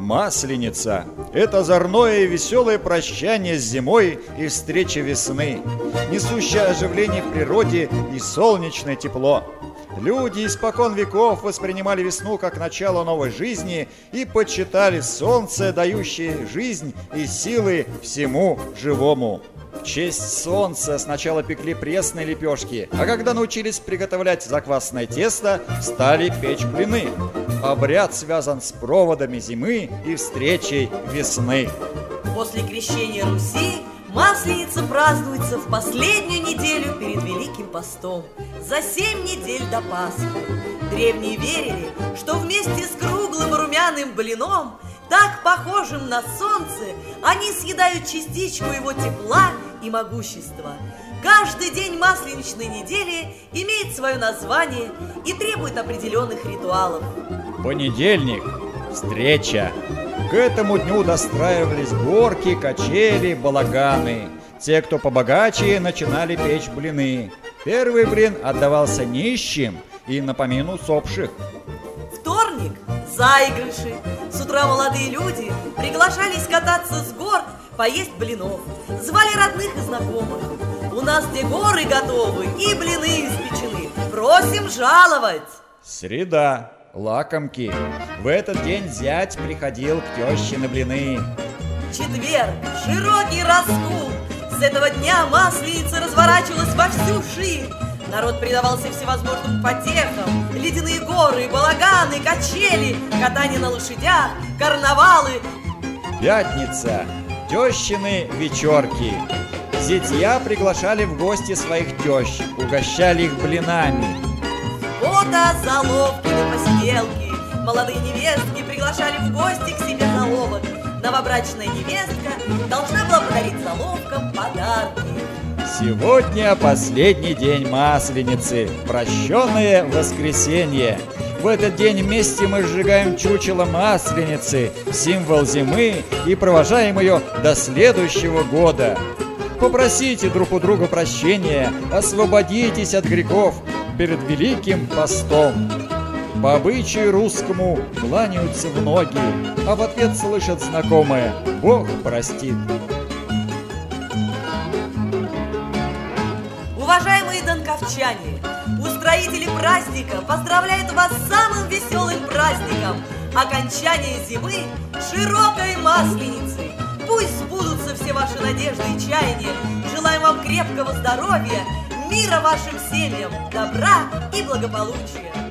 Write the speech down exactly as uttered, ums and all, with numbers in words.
Масленица – это озорное и веселое прощание с зимой и встреча весны, несущее оживление в природе и солнечное тепло. Люди испокон веков воспринимали весну как начало новой жизни и почитали солнце, дающее жизнь и силы всему живому. В честь солнца сначала пекли пресные лепешки, а когда научились приготовлять заквасное тесто, стали печь блины. Обряд связан с проводами зимы и встречей весны. После крещения Руси Масленица празднуется в последнюю неделю перед Великим постом, за семь недель до Пасхи. Древние верили, что вместе с круглым румяным блином, так похожим на солнце, они съедают частичку его тепла и могущества. Каждый день масленичной недели имеет свое название и требует определенных ритуалов. Понедельник – встреча. К этому дню достраивались горки, качели, балаганы. Те, кто побогаче, начинали печь блины. Первый блин отдавался нищим и на помину усопших. Вторник – заигрыши. С утра молодые люди приглашались кататься с гор, поесть блинов. Звали родных и знакомых. У нас где горы готовы и блины испечены. Просим жаловать. Среда. Лакомки. В этот день зять приходил к теще на блины. Четверг. Широкий раскул. С этого дня Масленица разворачивалась во всю ширь. Народ предавался всевозможным потехам. Ледяные горы, балаганы, качели, катание на лошадях, карнавалы. Пятница. Тещины вечерки. Зятья приглашали в гости своих тещ, угощали их блинами. Фото, заловки на посиделки. Молодые невестки приглашали в гости к себе заловок. Новобрачная невестка должна была подарить заловкам подарки. Сегодня последний день Масленицы, прощенное воскресенье. В этот день вместе мы сжигаем чучело Масленицы, символ зимы, и провожаем ее до следующего года. Попросите друг у друга прощения, освободитесь от грехов перед Великим постом. По обычаю русскому кланяются в ноги, а в ответ слышат знакомое «Бог простит». Уважаемые донковчане, устроители праздника поздравляют вас с самым веселым праздником – окончание зимы широкой Масленицы. Пусть сбудутся все ваши надежды и чаяния. Желаем вам крепкого здоровья, мира вашим семьям, добра и благополучия.